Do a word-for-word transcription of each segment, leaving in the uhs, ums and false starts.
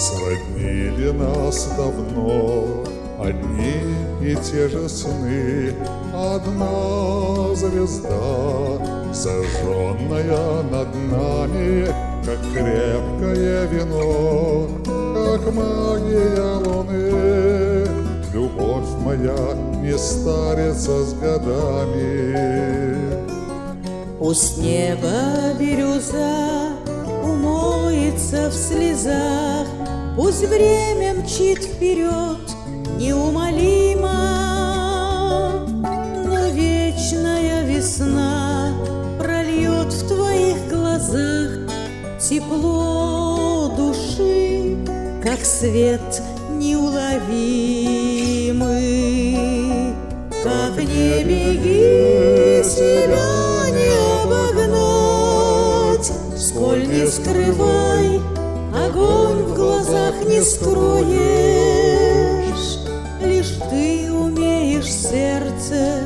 Сроднили нас давно одни и те же сны. Одна звезда, зажженная над нами, как крепкое вино, как магия луны. Любовь моя не старится с годами. Пусть небо бирюза умоется в слезах, пусть время мчит вперед неумолимо, но вечная весна прольет в твоих глазах тепло души, как свет неуловимый. Как не беги, себя не обогнать, сколь не скрывай, огонь в глазах не скроешь. Лишь ты умеешь сердце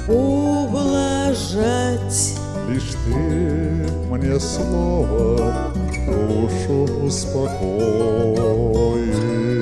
ублажать. Лишь ты мне словом душу успокоишь.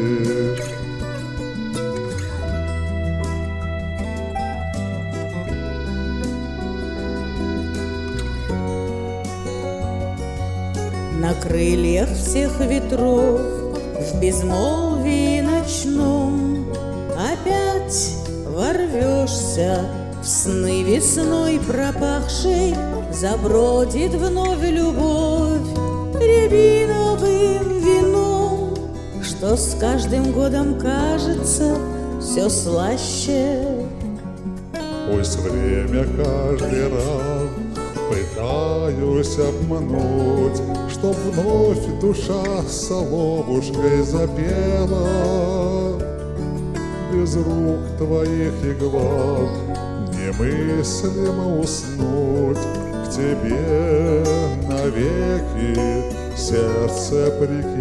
На крыльях всех ветров, в безмолвии ночном, опять ворвешься в сны весной пропахшей, забродит вновь любовь рябиновым вином, что с каждым годом кажется все слаще. Пусть время каждый раз пытаюсь обмануть, чтоб вновь душа соловушкой запела. Без рук твоих и глаз немыслимо уснуть, к тебе навеки сердце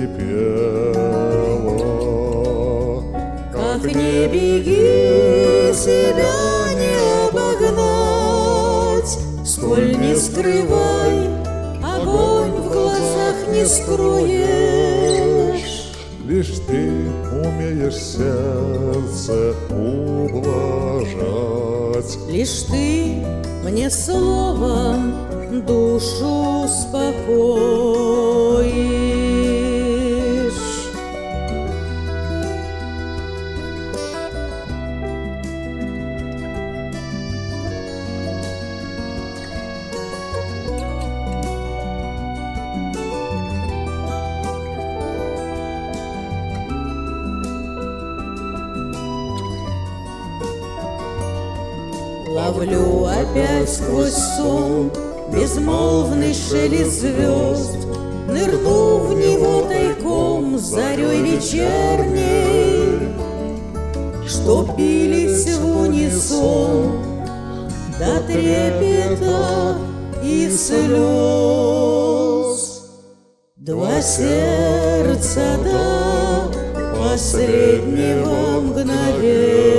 прикипело. Как не беги, себя не обогнать, сколь не скрывай, огонь в глазах не скроешь. Лишь ты умеешь сердце ублажать. Лишь ты мне словом душу успокоишь. Ловлю опять сквозь сон безмолвный шелест звезд, нырну в него тайком зарей вечерней, что бились в унисон до трепета и слез. Два сердца до последнего мгновения